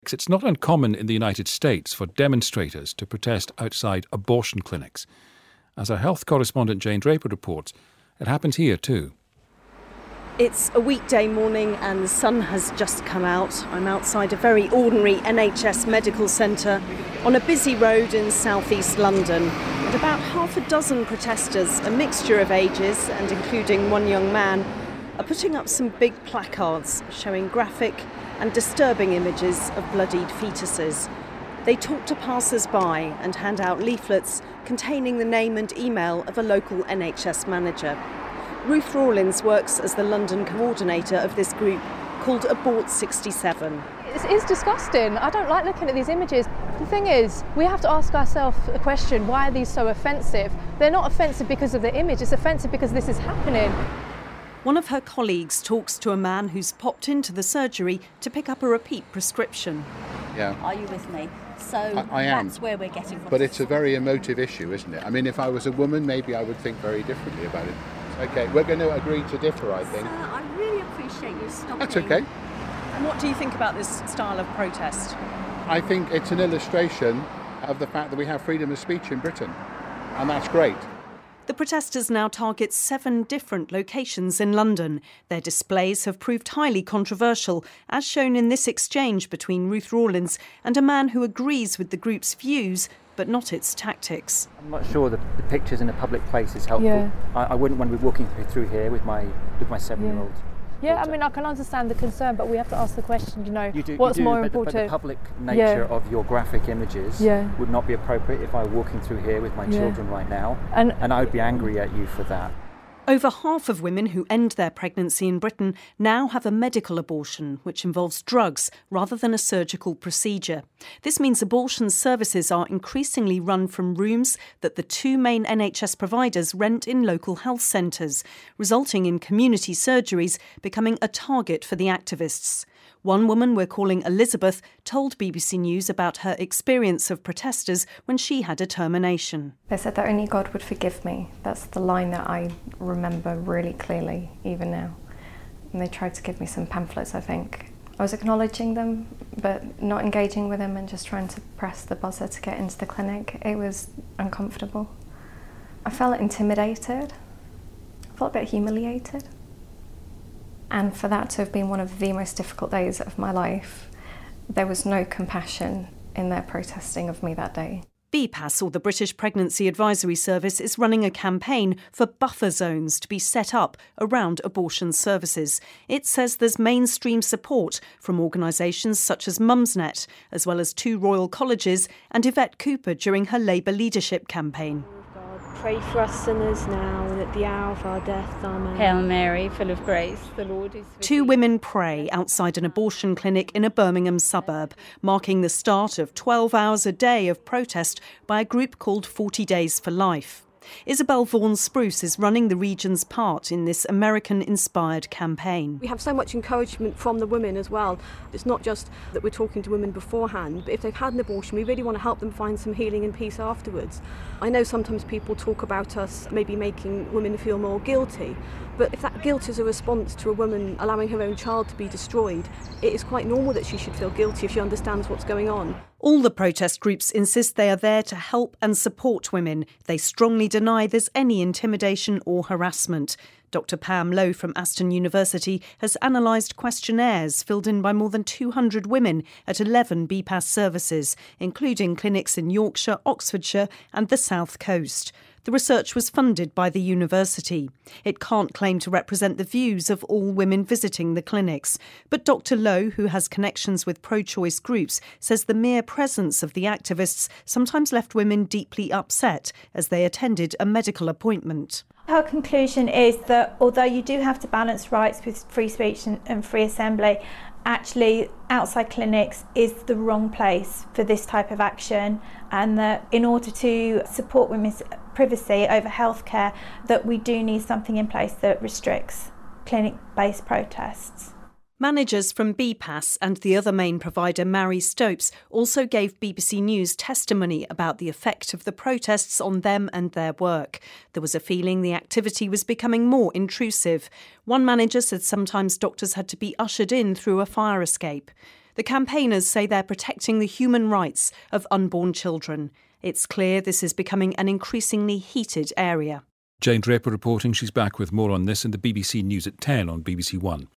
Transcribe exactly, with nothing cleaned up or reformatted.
It's not uncommon in the United States for demonstrators to protest outside abortion clinics. As our health correspondent Jane Draper reports, it happens here too. It's a weekday morning and the sun has just come out. I'm outside a very ordinary N H S medical centre on a busy road in southeast London. And about half a dozen protesters, a mixture of ages and including one young man, are putting up some big placards showing graphic and disturbing images of bloodied fetuses. They talk to passers-by and hand out leaflets containing the name and email of a local N H S manager. Ruth Rawlins works as the London coordinator of this group called Abort sixty-seven. It's, it's disgusting. I don't like looking at these images. The thing is, we have to ask ourselves a question, why are these so offensive? They're not offensive because of the image, it's offensive because this is happening. One of her colleagues talks to a man who's popped into the surgery to pick up a repeat prescription. Yeah. Are you with me? So I, I am. That's where we're getting from. But it's a very emotive issue, isn't it? I mean, if I was a woman, maybe I would think very differently about it. Okay, we're going to agree to differ, I think. Sir, I really appreciate you stopping. That's okay. And what do you think about this style of protest? I think it's an illustration of the fact that we have freedom of speech in Britain, and that's great. The protesters now target seven different locations in London. Their displays have proved highly controversial, as shown in this exchange between Ruth Rawlins and a man who agrees with the group's views, but not its tactics. I'm not sure the, the pictures in a public place is helpful. Yeah. I, I wouldn't want to be walking through here with my with my seven-year-old. Yeah. Yeah, I mean, I can understand the concern, but we have to ask the question, you know, you do, what's you do, more but, important? But the public nature yeah. of your graphic images yeah. would not be appropriate if I were walking through here with my yeah. children right now, and, and I would be angry at you for that. Over half of women who end their pregnancy in Britain now have a medical abortion, which involves drugs rather than a surgical procedure. This means abortion services are increasingly run from rooms that the two main N H S providers rent in local health centres, resulting in community surgeries becoming a target for the activists. One woman we're calling Elizabeth told B B C News about her experience of protesters when she had a termination. They said that only God would forgive me. That's the line that I remember really clearly, even now. And they tried to give me some pamphlets, I think. I was acknowledging them, but not engaging with them and just trying to press the buzzer to get into the clinic. It was uncomfortable. I felt intimidated. I felt a bit humiliated. And for that to have been one of the most difficult days of my life, there was no compassion in their protesting of me that day. B P A S, or the British Pregnancy Advisory Service, is running a campaign for buffer zones to be set up around abortion services. It says there's mainstream support from organisations such as Mumsnet, as well as two Royal Colleges and Yvette Cooper during her Labour leadership campaign. Pray for us sinners now and at the hour of our death. Amen. Hail Mary, full of grace, the Lord is with Two you. women pray outside an abortion clinic in a Birmingham suburb, marking the start of twelve hours a day of protest by a group called forty days for life. Isabel Vaughan Spruce is running the region's part in this American-inspired campaign. We have so much encouragement from the women as well. It's not just that we're talking to women beforehand, but if they've had an abortion, we really want to help them find some healing and peace afterwards. I know sometimes people talk about us maybe making women feel more guilty, but if that guilt is a response to a woman allowing her own child to be destroyed, it is quite normal that she should feel guilty if she understands what's going on. All the protest groups insist they are there to help and support women. They strongly deny there's any intimidation or harassment. Doctor Pam Lowe from Aston University has analysed questionnaires filled in by more than two hundred women at eleven B P A S services, including clinics in Yorkshire, Oxfordshire and the South Coast. The research was funded by the university. It can't claim to represent the views of all women visiting the clinics. But Doctor Lowe, who has connections with pro-choice groups, says the mere presence of the activists sometimes left women deeply upset as they attended a medical appointment. Her conclusion is that although you do have to balance rights with free speech and, and free assembly, actually outside clinics is the wrong place for this type of action, and that in order to support women's privacy over healthcare, that we do need something in place that restricts clinic-based protests. Managers from B P A S and the other main provider, Mary Stopes, also gave B B C News testimony about the effect of the protests on them and their work. There was a feeling the activity was becoming more intrusive. One manager said sometimes doctors had to be ushered in through a fire escape. The campaigners say they're protecting the human rights of unborn children. It's clear this is becoming an increasingly heated area. Jane Draper reporting. She's back with more on this in the B B C News at ten on B B C One.